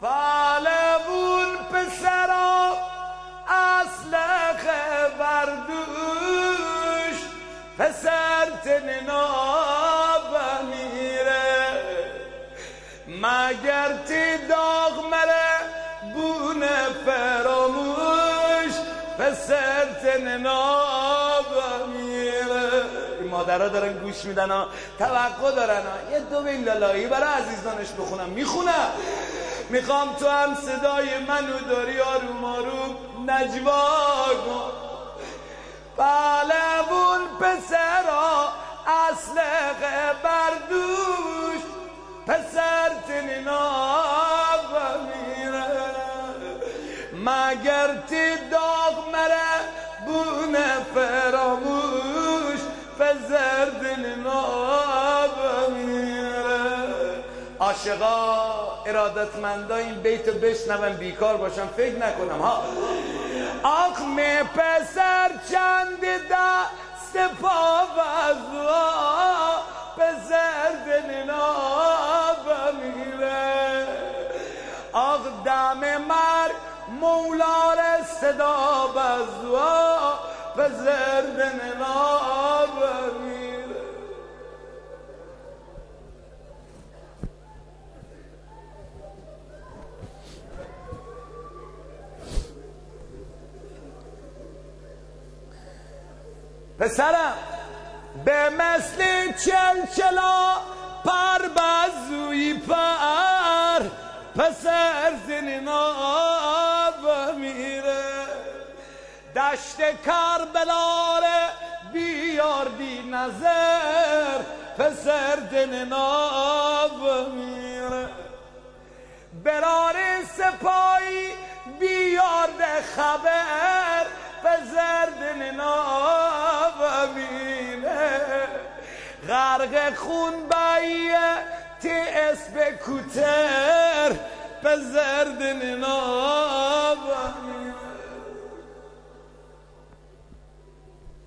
پالبون پسرا اسلحه بردوش پسر تننا بمیره مگر تی داغ مره بونه فراموش پسر تننا بمیره. این مادرها دارن گوش میدن ها، توقع دارن ها. یه دو بیل لالایی برای عزیزانش بخونم. میخونم. میخوام تو هم صدای منو داری آروم آروم نجوا کن. پهلوون پسرا اسلحه بردوش پسر تنینا بمیره مگر تی داغ مره بونه فراموش پسر تنینا بمیره. عاشقا ارادتمندا این بیتو بشنون بیکار باشم فکر نکنم ها. آخ می پسر چند دست پا وزا پسر دلنا بمیره آخ دم مرگ مولا را صدا بزوا پسر دلنا بمیره. پسرم به مثل چلچلا پر بزوی پر پسر زنینا بمیره دشت کربلا ره بیاردی نظر پسر زنینا بمیره برار سپایی بیارده خبر پسر زنینا غرق خون بایه تی اسب کوتر پسر دنینا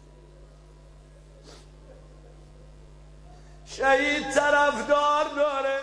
شهید طرفدار داره